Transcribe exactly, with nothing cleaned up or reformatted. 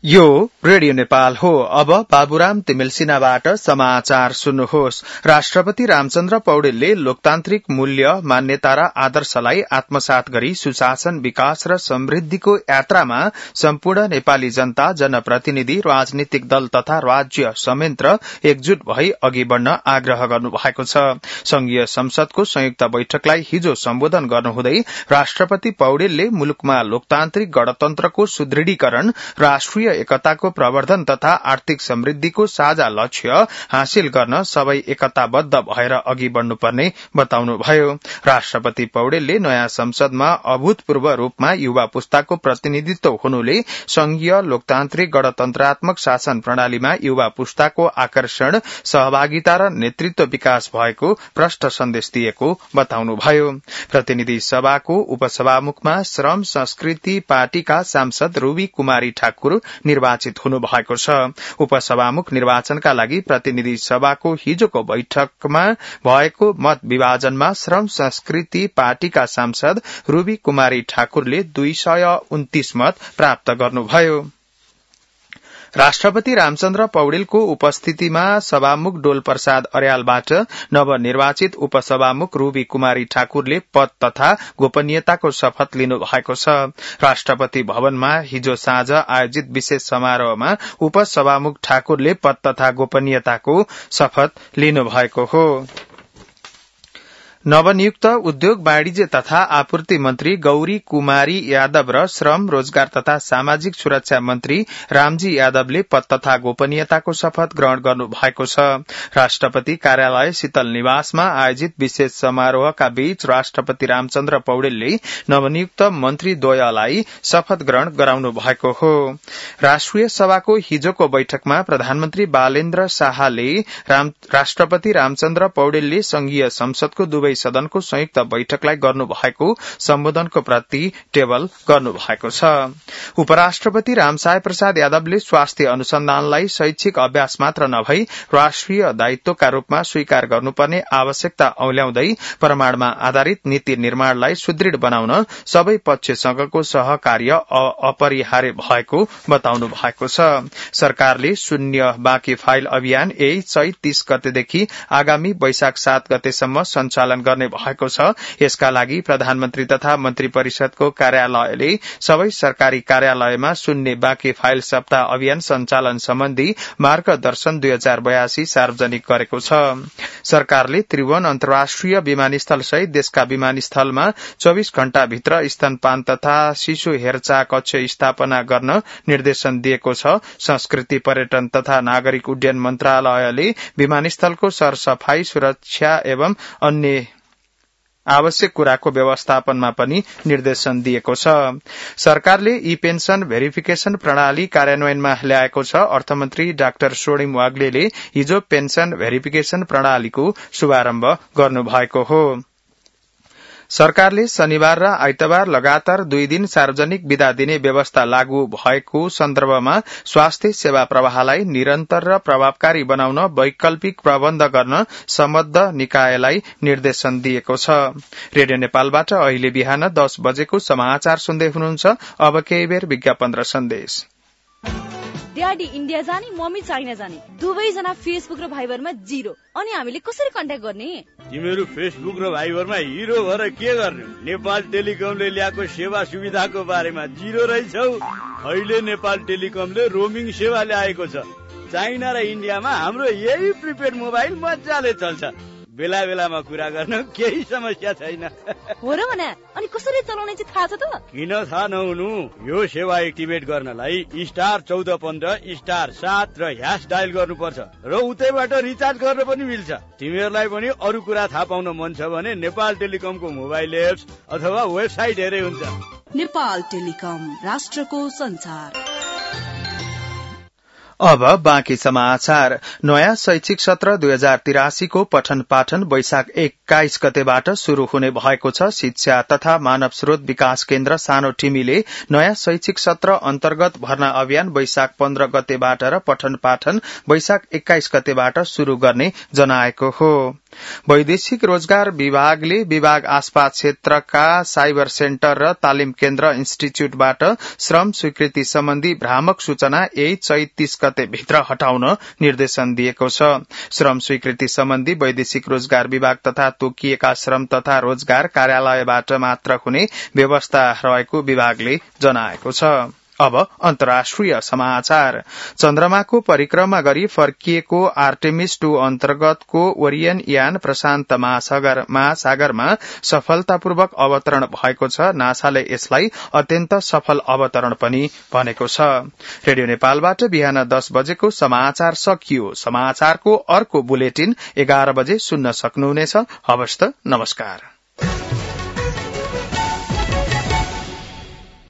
यो रेडियो नेपाल हो। अब बाबुराम तिमिलसिनाबाट समाचार सुन्नुहोस्। राष्ट्रपति रामचन्द्र पौडेलले लोकतान्त्रिक मूल्य, मान्यता र आदर्शलाई आत्मसात गरी सुशासन, विकास र समृद्धिको यात्रामा सम्पूर्ण नेपाली जनता, जनप्रतिनिधि, राजनीतिक दल तथा राज्य संयन्त्र एकजुट भई अघि बढ़न आग्रह गर्नु भएको छ। संघीय संसदको संयुक्त बैठकलाई हिजो सम्बोधन गर्नुहुँदै राष्ट्रपति पौडेलले मुलुकमा लोकतान्त्रिक गणतन्त्रको सुदृढीकरण, राष्ट्रिय एकताको प्रवर्धन तथा आर्थिक समृद्धिको साझा लक्ष्य हासिल गर्न सबै एकताबद्ध भएर अघि बढ़नुपर्ने बताउनुभयो। राष्ट्रपति पौडेलले नयाँ संसदमा अभूतपूर्व रूपमा युवा पुस्ताको प्रतिनिधित्व हुनुले संघीय लोकतान्त्रिक गणतन्त्रात्मक शासन प्रणालीमा युवा पुस्ताको आकर्षण, सहभागिता र नेतृत्व विकास भएको प्रष्ट सन्देश दिएको बताउनुभयो। प्रतिनिधि सभाको उपसभामुखमा श्रम संस्कृति पार्टीका सांसद रूबी कुमारी ठाकुर निर्वाचित हुनु भएको छ। उपसभामुख निर्वाचनका लागि प्रतिनिधि सभाको हिजोको बैठकमा भएको मत विभाजनमा श्रम संस्कृति पार्टीका सांसद रूबी कुमारी ठाकुरले दुई सय उन्तीस मत प्राप्त गर्नुभयो। राष्ट्रपति रामचन्द्र पौडेलको उपस्थितिमा सभामुख डोल प्रसाद अर्यालबाट नवनिर्वाचित उपसभामुख रूबी कुमारी ठाकुरले पद तथा गोपनीयताको शपथ लिनु भएको छ। राष्ट्रपति भवनमा हिजो साँझ आयोजित विशेष समारोहमा उपसभामुख ठाकुरले पद तथा गोपनीयताको शपथ लिनु भएको हो। नवनियुक्त उद्योग, वाणिज्य तथा आपूर्ति मन्त्री गौरी कुमारी यादव र श्रम, रोजगार तथा सामाजिक सुरक्षा मन्त्री रामजी यादवले पद तथा गोपनीयताको शपथ ग्रहण गर्नु भएको छ। राष्ट्रपति कार्यालय शीतल निवासमा आयोजित विशेष समारोहका बीच राष्ट्रपति रामचन्द्र पौडेलले नवनियुक्त मन्त्री द्वयलाई शपथ ग्रहण गराउनु भएको हो। राष्ट्रिय सभाको हिजोको बैठकमा प्रधानमन्त्री बालेन्द्र शाहले राम, राष्ट्रपति रामचन्द्र पौडेलले संघीय संसदको दुवै सदनको संयुक्त बैठकलाई गर्नु भएको सम्बोधनको प्रति टेबल गर्नु भएको छ। उपराष्ट्रपति रामसाय प्रसाद यादवले स्वास्थ्य अनुसन्धानलाई शैक्षिक अभ्यास मात्र नभई राष्ट्रिय दायित्वका रूपमा स्वीकार गर्नुपर्ने आवश्यकता औल्याउँदै प्रमाणमा आधारित नीति निर्माणलाई सुदृढ़ बनाउन सबै पक्षसँगको सहकार्य अपरिहार्य भएको बताउनु भएको छ। सरकारले शून्य बाँकी फाइल अभियान यही चैत तीस गतेदेखि आगामी वैशाख सात गतेसम्म सञ्चालन गर्ने भएको छ। यसका लागि प्रधानमन्त्री तथा मन्त्री परिषदको कार्यालयले सबै सरकारी कार्यालयमा शून्य बाँकी फाइल सप्ताह अभियान सञ्चालन सम्बन्धी मार्गदर्शन दुई हजार बयासी सार्वजनिक गरेको छ। सरकारले त्रिभुवन अन्तर्राष्ट्रिय विमानस्थल सहित देशका विमानस्थलमा चौविस घण्टा भित्र स्तनपान तथा शिशु हेरचाह कक्ष स्थापना गर्न निर्देशन दिएको छ। संस्कृति, पर्यटन तथा नागरिक उड्डयन मन्त्रालयले विमानस्थलको सरसफाई, सुरक्षा एवं अन्य आवश्यक कुराको व्यवस्थापनमा पनि निर्देशन दिएको छ। सरकारले ई पेन्सन भेरिफिकेशन प्रणाली कार्यान्वयनमा ल्याएको छ। अर्थमन्त्री डाक्टर स्वर्णिम वाग्लेले हिजो पेन्सन भेरिफिकेशन प्रणालीको शुभारम्भ गर्नुभएको हो। सरकारले शनिबार र आइतबार लगातार दुई दिन सार्वजनिक विदा दिने व्यवस्था लागू भएको सन्दर्भमा स्वास्थ्य सेवा प्रवाहलाई निरन्तर र प्रभावकारी बनाउन वैकल्पिक प्रबन्ध गर्न सम्बद्ध निकायलाई निर्देशन दिएको छ। रेडियो नेपालबाट अहिले बिहान दस बजेको समाचार सुन्दै हुनुहुन्छ। अब केही बेर विज्ञापन र सन्देश। ड्याडी इन्डिया जाने, मम्मी चाइना जाने, दुवैजना फेसबुक र भाइबरमा जिरो। अनि हामीले कसरी कन्ट्याक्ट गर्ने? तिमीहरू फेसबुक र भाइबरमा हिरो भएर के गर्ने? नेपाल टेलिकमले ल्याएको सेवा सुविधाको बारेमा जिरो रहेछौ। अहिले नेपाल टेलिकमले रोमिङ सेवा ल्याएको छ। चाइना र इन्डियामा हाम्रो यही प्रिपेड मोबाइल मजाले चल्छ। बेला बेलामा कुरा गर्न केही समस्या छैन। हो र भने अनि कसरी चलाउने चाहिँ थाहा छ त? किन थाहा नहुनु? यो सेवा एक्टिभेट गर्नलाई स्टार चौध पन्ध्र स्टार सात र ह्यास डायल गर्नुपर्छ र उतैबाट रिचार्ज गर्न पनि मिल्छ। तिमीहरूलाई पनि अरू कुरा थाहा पाउन मन छ भने नेपाल टेलिकमको मोबाइल एप्स अथवा वेबसाइट हेरे हुन्छ। नेपाल टेलिकम, राष्ट्रको संचार। अब बाँकी समाचार। नयाँ शैक्षिक सत्र दुई हजार तिरासी को पठन पाठन वैशाख एक्काइस गतेबाट शुरू हुने भएको छ। शिक्षा तथा मानव स्रोत विकास केन्द्र सानो टिमीले नयाँ शैक्षिक सत्र अन्तर्गत भर्ना अभियान वैशाख पन्ध्र गतेबाट र पठन पाठन वैशाख एक्काइस गतेबाट शुरू गर्ने जनाएको हो। वैदेशिक रोजगार विभागले विभाग आसपास क्षेत्रका साइबर सेन्टर र तालिम केन्द्र इन्स्टिच्यूटबाट श्रम स्वीकृति सम्बन्धी भ्रामक सूचना यही चैत तीस गते भित्र हटाउन निर्देशन दिएको छ। श्रम स्वीकृति सम्बन्धी वैदेशिक रोजगार विभाग तथा तोकिएका श्रम तथा रोजगार कार्यालयबाट मात्र हुने व्यवस्था रहेको विभागले जनाएको छ। अब अन्तर्राष्ट्रिय समाचार। चन्द्रमाको परिक्रमा गरी फर्किएको आर्टेमिस टू अन्तर्गतको ओरियन यान प्रशान्त महासागरमा सफलतापूर्वक अवतरण भएको छ। नासाले यसलाई अत्यन्त सफल अवतरण पनि भनेको छ। रेडियो नेपालबाट बिहान दस बजेको समाचार सकियो। समाचारको अर्को बुलेटिन एघार बजे सुन्न सक्नुहुनेछ। हवस् त, नमस्कार।